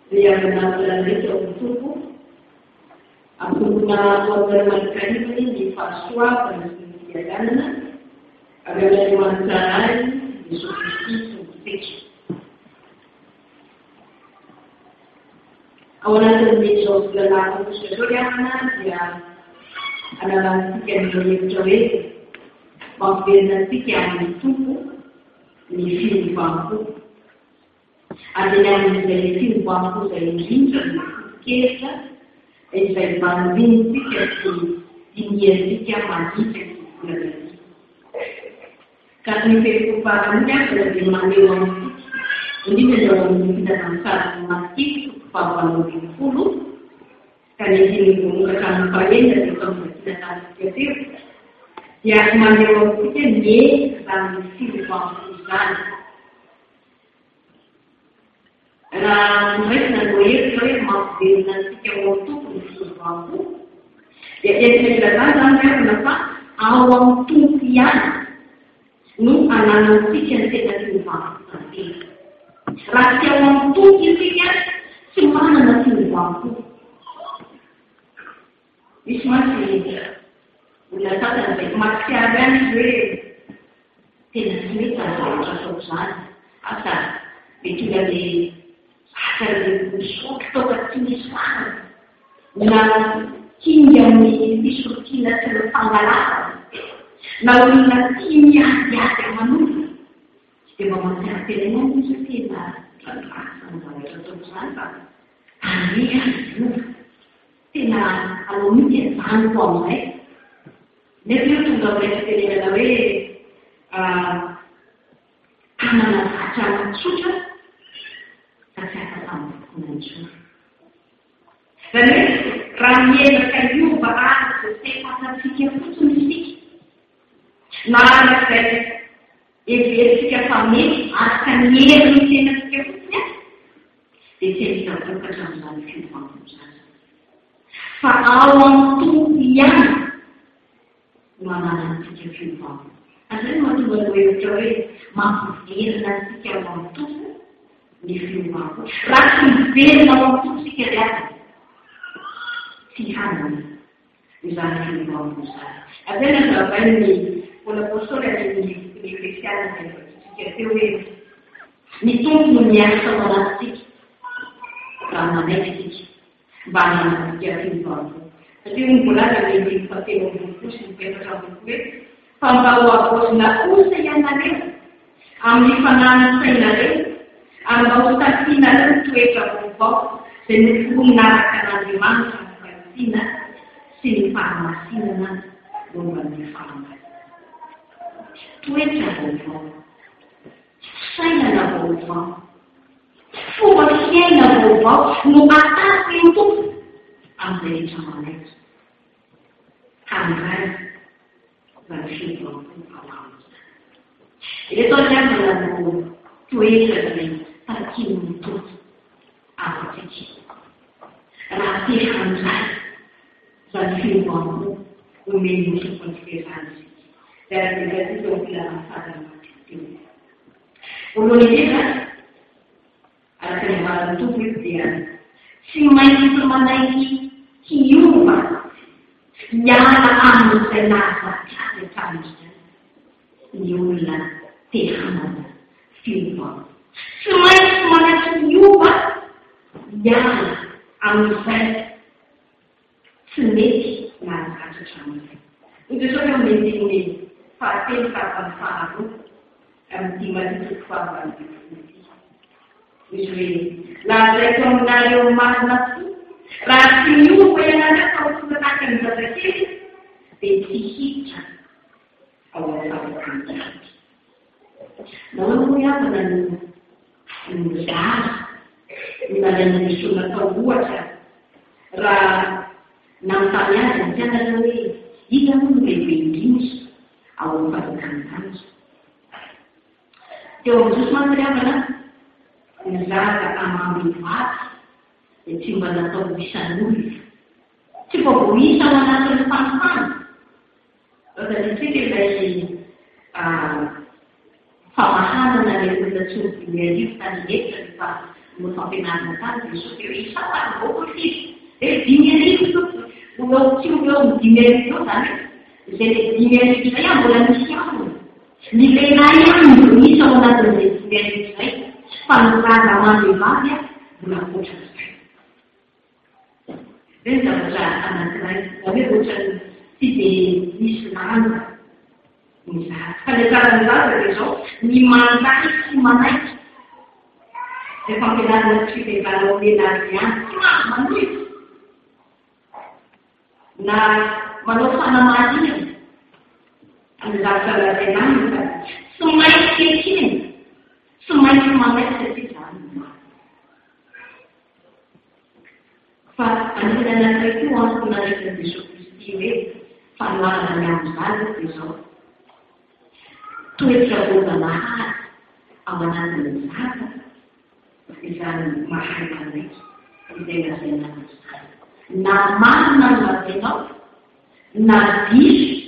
dia benar-benar tertutup. Apabila bermakan ini di faswa dan kemudian ada masalah di subsidi. Awalan dari sosial sosialnya dia adalah sekian proyek maupun sekian tubuh di film bangku. Ada yang menjadi film bangku dari Lincoln Kesa, dari Bandung Kesa di India sekian mati sekali. Kami berkumpulnya dari Mandewang. Ini adalah kita bangsa masih Papua New Guinea. Kali ini menggunakan varian dari kementerian kreatif yang Mandewang ini dan Filipina. Mereka proyek masih nanti waktu waktu. Jadi saya katakan kenapa awam tukian nu anak tukian tidak lupa nanti. Rakyat awam tukian semua nanti waktu. Bismillah. Bila kata masih ada ni tidak sempat ada soal asal itu dari asal dari suatu kecemasan. Nah, yang disuruh terus panggalan. Lalu kimia yang manusia. Kita memakai pilihan kita dan asal dari kecemasan. Ini itu. Tina kalau mungkin bahan kuat, Nepal juga bersedia dalam anak acara sudah kesehatan menunjuk. Dan ramai berkayu bahas kesehatan fikir futuristik. Nara dari fikir famili akan menjadi fikir futuristik. Di sini kita berkesan fikir futuristik. Awam tukian mana nanti kita ada macam berwujud mampir nanti kita waktu di film aku rakyat ber waktu sekian sihan misalnya film aku ada yang apa ini kalau postur yang di Kristen itu teori itu punya semangat karena itu banyak jadi film. Jadi mula dari pakai buku sampai berapa buku, pembawa bos nak usaha nanti, ambil panan saya nanti, ambil tak sih nanti tujuh buku, dan guna karena di mana sampai sini farmasi nanti bukan di farmasi. Tujuh buku, saya nak buku. Fumasia na bubaw, numatas pintu ang dahil sa manet. Hanggang bersihkan alam. Itu yang berlaku tujuh tercinta apa sih? Rasi hanggang bersihkan umum seperti sanksi. Dan itu tidak ada macam. Ulu ini kan ada yang bantu dia. Si main menaiki hiuman. Jangan ambil senasa cari cari. Hiuman tehana hiuman. Si main menaiki hiuman. Jangan ambil sendiri nak cari. Itu soal menjadi fatin kapan faru. Tiba-tiba kapan. La rekomendasi mana rasio yang ada kalau sudah akan berarti disihikan awal tahun. Namun punya dengan besar, dengan sunnah terbuat, ra nampaknya dan jangan lagi jika membeli awal tahun. Jauh susah mana? Negara amal bifat, cuma nak bisa nulis, cuma bisa nak terpaksa. Dari sini dari pemahaman dari kita sudah jadi tadi kita no fampianarana tany de so teo isaany bokofizy de 10 arivo tio eo 10 arivo eo zany zay le 10 arivo zay mbola misy aminy ny lehilahy aminy misy ao anatin'izay 10 arivo zay fa ny randamany vehivavy mbola ohatran'izay zay zavatra anankiray na hoe ohatrany tsy de misy lanja fa le karan'izany de zao ny manday sy manaiky de fampianarana tsy vehivavy lehilahy ihany tsy mahazo mandoiky na manao fanamahinana amin'ny zavatra lazaina aminy fa tsy maintsy kehitriny tsy maintsy manaiky satria zany fa anisany anankiray koa antoko naraikany Jesosy Kristy hoe fanoharana ny amin'izany de zao toetra voajanahary ao anatin'ny zaza izany mahay manaiky izay lazaina amin'izany na marina no lazainao na diso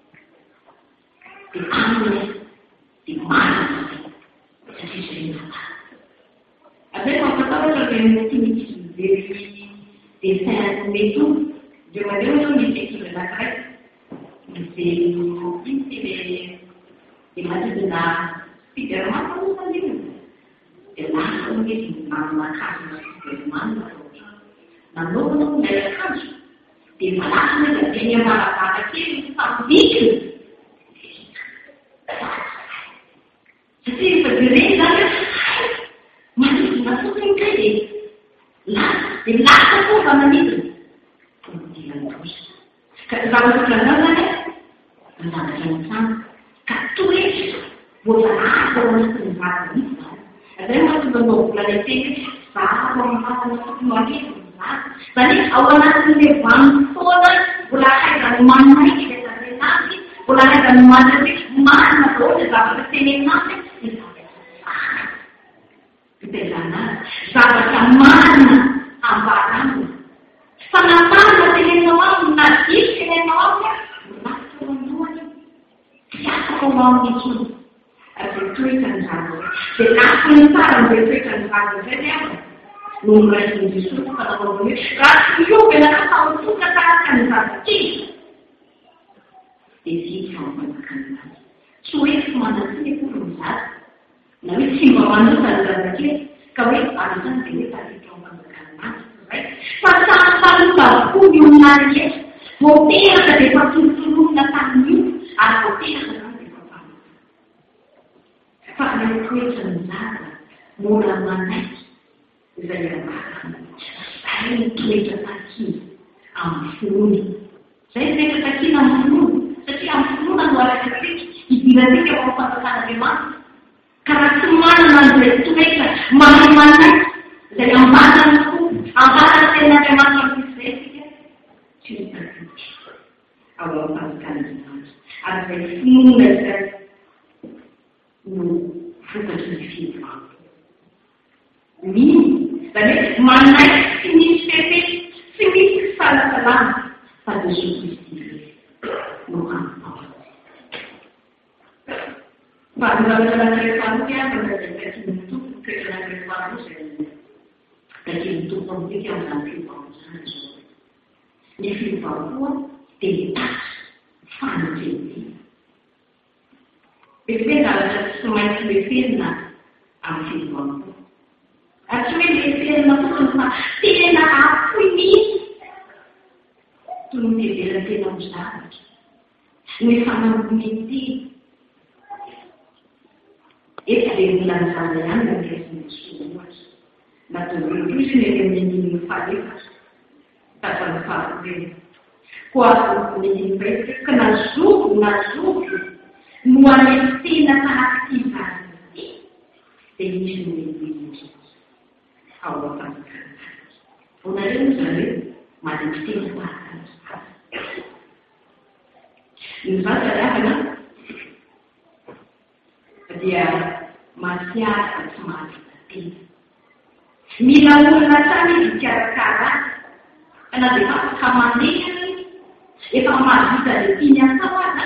de aminy de marina satria zay natany avy mampatahotra ve ty misy very dessin meto de mandeha oe misy équipe anankiray de de matidina Spiderman moa io de lasa hoe manakazo Spiderman nanaovana ilay akanjo de malasa hoe da teny amaravaka kely fampidikiny satria efa direny zany manidina fotsiny kay de lasa koa fa manidina ka zavatra zany zavatra mitsana ka toetra voajanahary ao anatin'ny vata misy zany zay mahatonga anao volaneteny zava mahatana fotomaketo zany ao anatin'le vanim-potoana mbola haizany manaiky le zazenavy mbola haizany manaiky marina zao le zavatra tenenavy ny zavatra fitezanazy zavatra marina ambaramina fa namarina tenenao aminy na diso tenenao aminy molafitra mandohany tiasako ao aminy izay toetrany zavatra de lafiny tsara n'izay toetrany zavatra zay aminy no miraikiny Jesosy fa nanaovany hoe raha tsy miovy anakatao toka tahaka ny zavatra de vitsy fampamaka anazy tsy hoe tsy manatiny koa ny zaza na hoe tsy mba manota ny zazakely ka hoe arizany de hoe tafitra fampamaka anazy zay fa samy fanota avokoa ny ominazy eto voateraka de efa tolotolomina tamin'io ary voateraka zany de fa ilay toetra ny zaza mora manaiky izay ambakana zay ny toetra takina amin'ny finoana zay toetra takina amin'ny finoana satria amin'ny finoana no arakatsika idirantsika ao fantasan'Andriamanitra ka raha tsy manana an'izay toetra mahay manaiky izay ambatana koa ambatana ten'Andriamanitra amin'izay sika tsy mitakity ao amin'ny fantasan'Andriamanitra ary zay finoana izay no vokatry ny fihevana mino zany hoe manaiky tsy misy fefety tsy misy fisalasalana fa Jesosy Kristy no ampao fa ny zavatra anankiray faharoa iany zay takiny tompo toetra anankiray faharoa zay takiny tompo amintsika amin'izany fiovaozany zao ny fiovaoa de tasy fanoteny bebe zavatra tsy maintsy leferina amin'ny fiovaoa tsy hoe leferina fotsiny fa tena afoy misy toy ny teverana tena ho zavatra ny fanambonity efa le milanzana ihany na miresiny soaoatra natoloizy ny fahefatra tafany faharoeny koa nyimbaiky ka nazovo no anetena tahaky ty zany de misy ny ao afanakana vonareo zareo manetitena tahaka ny vazarahana dia masiaka tsy mahatatena mila olona tsany izy ikarakara kana de afaka mandehany efa mahavita le tiny asaoana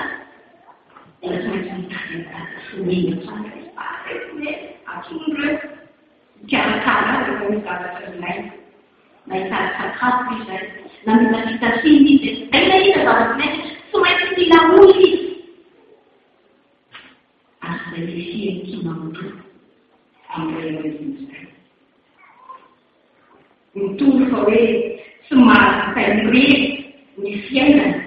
tsy maintsy mitady sy mena tsany atondro mikarakara rehefa misy zavatra ilaina. Nahita sakafo izay, na mila fitasiana izy, na ilahita zavatra ilaina, tsy maintsy mila oly izy. Ary izay fiheky mamondoa amin'ireo izay. Mitovy fa hoe somary sainirety ny fiainana.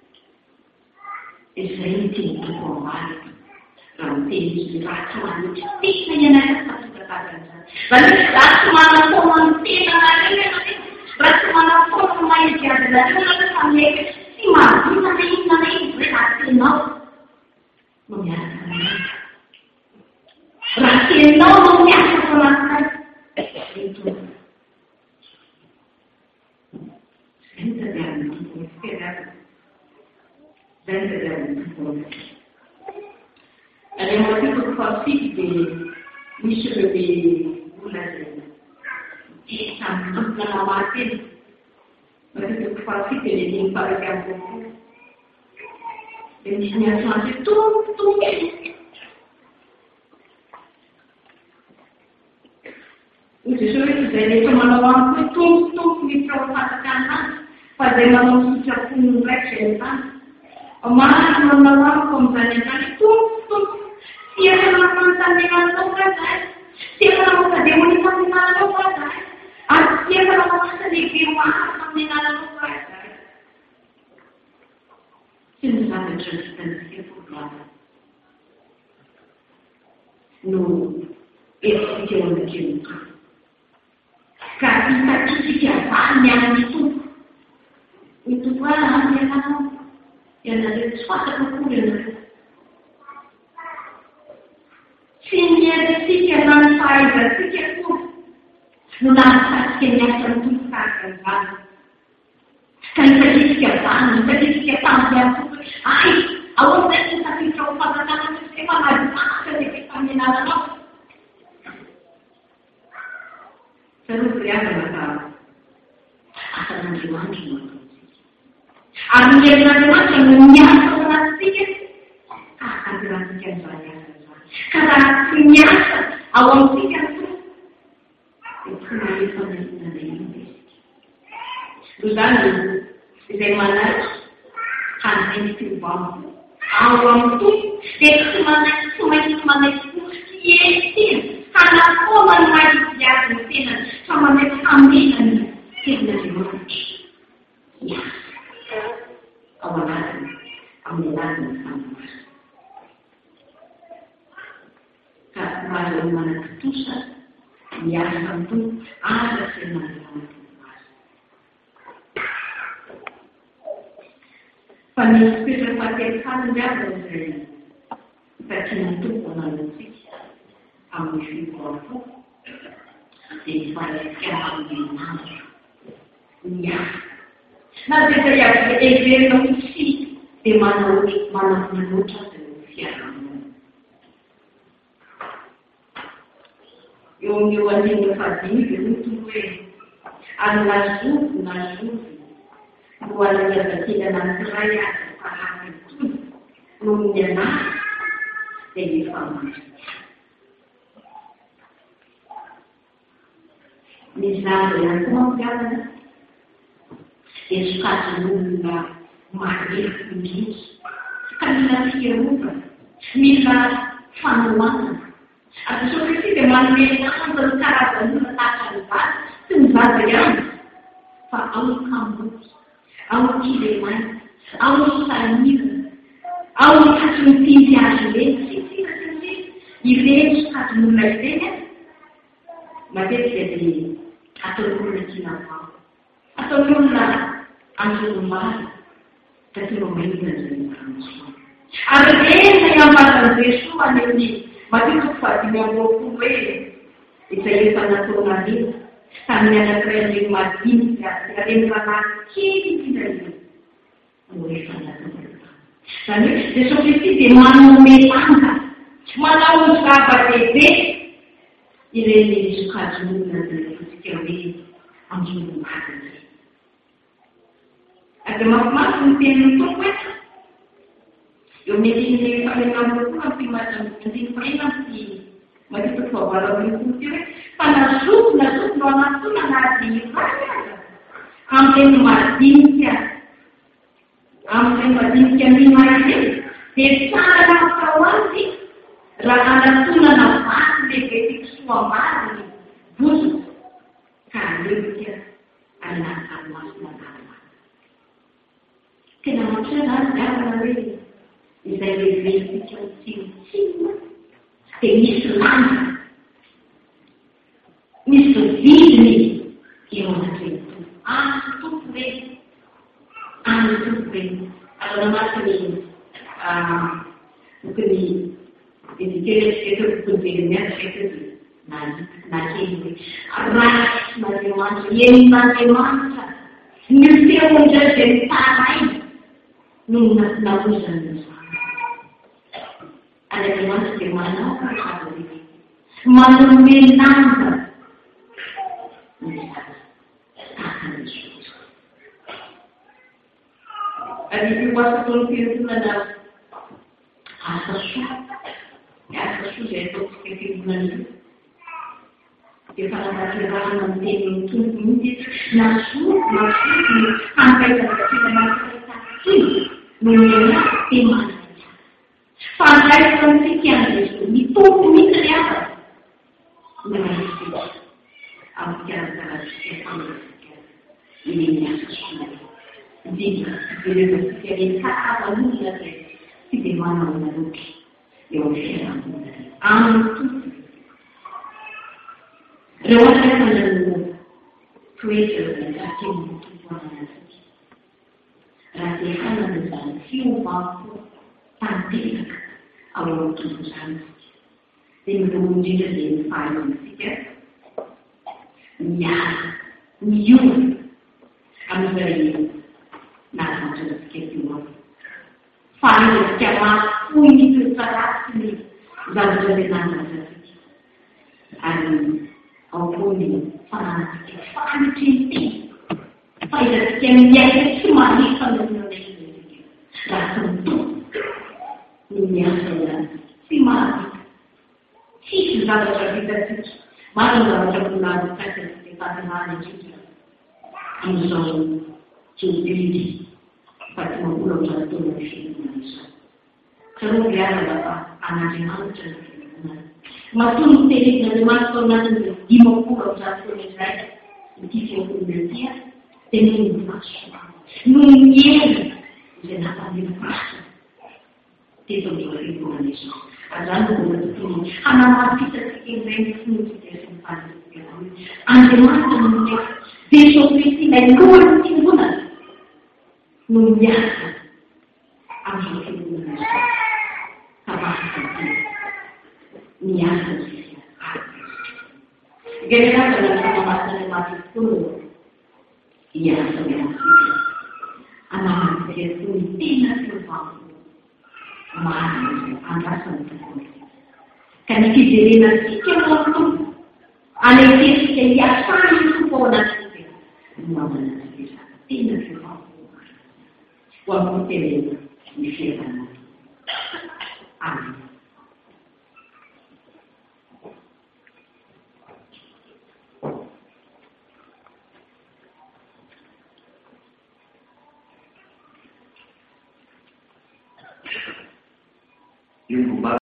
Izay ny tian-toko ambany. Raha miteny izy raha tsy manitsy tena ianarana fahatsakazan'izany. Raha tsy manafona ny tena nareo, raha tsy manafona ny mahidiady nareo, fa mety tsy mahavita na inona na inona hoe raha tenao no miaraka aminao. Raha tenao no miasa fanantinay. Zay ny tadiavin'ny tompony fiterana. Zay ny tadiavin'ny tompony. Rehefa matetiky fafity dia misy ireo olona zay samy tompona namaty eny. Matetiky fafity dia ny miparaka amin'ny tompony. Dia misy ny asantsy tompo. Izy hoe izay rehetra manao amiko hoe tompo miditra ao fantatry anazy, fa izay manao sitrapon'ny ndraiky izay tany. Maro manao amiko amin'izany an'izany tompo. Si efa namantany anao izay, si efa namantany demonitany anao izay, ary si efa namantany legioma amin'ny ananao izay. Tsy ny zavatra vitantsika fotoana no esika eo amin'ny tompo. Ka hitakisika vany amin'ny tompo. Ny tompo amin'ny anao, ianareo tsy fatako kory ianareo. Tsy miedisika na ny fahaizantsika kory no nahasatsika ny asan'ny tompo tahaka izany. Ka hitakisika vany, hitakisika tamby amin'ny tompo. Ay, ahoana izay ny tafiditra ho fantatana efa madimaka lehibe tamin'ny anaranao. Saroto riazana ka asan'Andriamanitra no ataontsika. Ary ny Andriamanitra no miasa ao anatintsika ka akantirantsika an'izany asa izany. Ka raha tsy miasa ao amintsika ny tompo dia tsy mahefa na inona isika. Noho izany izay manaiky hanaiky vamo ao amin'ny tompo dia tsy manaiky hiesina. Hanakoma ny mahidiady ny tenany, fa manaiky hamelany tenan'Andriamanitra. Miasa ao anatiny, amin'ny alalan'ny fanomasina. Ka mahazo manakitosa miasa amin'ny tompo aza sy man'Andriamanitra azy. Fa nisy toetra fahatetikany ndiavana izay takian'ny tompo ananantsika. Amin'ny fivavao dia ny fahaizan-kery miasa. Na dia izay everina ho sy dia manavonotra izay ho fiarahamonina. Eo amin'io an'iny fadimy dia mitondro hoe any lazovo no anazavantena anankiray azy farafiny tompo no ny anazy dia efa maty. Mizava ihany koa mampiavana dia sokajin'olona marefo indrindra ka mila fiarovana, mila fanohanana. Atao hoe dia manome lanja ny karazan'olona tahaka ny vady sy ny vady ihany, fa ao ny kamboky, ao ny kilemaina, ao ny sanirana, ao ny kasiny tindy azy ireny, ireny sokajin'olona ireny matetika dia ataon'olona tiana vao, ataon'olona anjoromaly, satria mahina izay nyfansoana. Ary rehefa hiambatan'i Jesosy aneo ny matetika fadimy amby roapolo hoe izay efa nataona reny tamin'ny anankiray reny madinika reny ranakely izay no efa nataona reny. Izany hoe Jesosy Kristy dia manome lanja, manao zava-dehibe ireny sokajin'olona izay fotsika hoe anjoromaly izay. Ada mafimafi ny tenin'ny tompo eto. Eo amin'ny andiny fahaenina amby roapolo amin'ny andiny fahaenina amin'ny Mahita fahavalao teo hoe fa nazoto no anatona anaty iray aza amin'ireny madinika minay reny dia tsara natao azy raha anatonana vaty lehibe fikisoam-bary bozona ka aleoka anaty masina nama. Tena matrana azy avana hoe izay lehibe fikitsimotsimo dia misy lamba, misy vidiny eo anatreny tompo reny, tompo reny. Alana masiny bokony edikeretriketo bokony atriketo nakely hoe ratsy n'Andriamanitra, enon'Andriamanitra ny feondray zay taray no namozana izany. Andriamanitra dia manao raha manome lamba ny tahakany Jesosy. Ary io asa taon'ny fiangonana asa soa zay ataontsika fiangonana io. Dia fanambatirana ny tenin'ny tompony ity nasoa ny hankaitana no miala dia manana. Fandraisantsika Jesosy ny tompony ity hafa no manisika amin'ny karazantsika fandraisika ny asa soa. Dia ireo karazan'olona zay tsy dia manao naloky eo amin'ny fiarahamonina amin'ny tompony. Reo atrefana toetra zakeny tompoanana azy. Raha dia hanana izany fiovampo tanteraka ao amin'ny tompo izany. Dia milomondrindra dia ny fahaizantsika miara, miora amin'izay nahazatsika eo. Fahaizantsika mahafoy ny toetra-ratsy ny zavatra izay nahazatsika. Ary ao koa ny fanantsika fanitrinity, fahaizantsika miaina tsy manifa amin'ilay raha tsy mitompo no miasa izany tsy mahafika. Tsisy zavatra vitatsika, maro ny zavatra volan'ny fahaizantsika tanterana atsika amin'izao tiobidy fa tsy mambola amin'izao taona ny fiangonana izao. Sarao miarana fa an'Andriamanitra ny fiangonana. Maton'ny tenezin'Andriamanitra tao anatin'ny 50 taona izay ity fiangonana ity dia noho ny fahasoavana, noho ny hery izay nampandimosina teto amin'izao fiangonana izao. Azany no mbola tokony hanamafisasika ireny fontsika sy ny faniriana. Andriamanitra no mirefa Jesosy Kristy ilay lohan'ny fiangonana no miasa amin'izao fiangonana izao. Ka vahaka miasa sisy gereraka na fanamasana matikono iasa miasika anamantsika toy ny tena fiovako marina andrasany tokoa. Ka ny fijerena sika moa tompo anetesika hiasany tompo ao anatsika no amanasika tena fiovako ho ampoterena ny fiavanana. Amen. Yung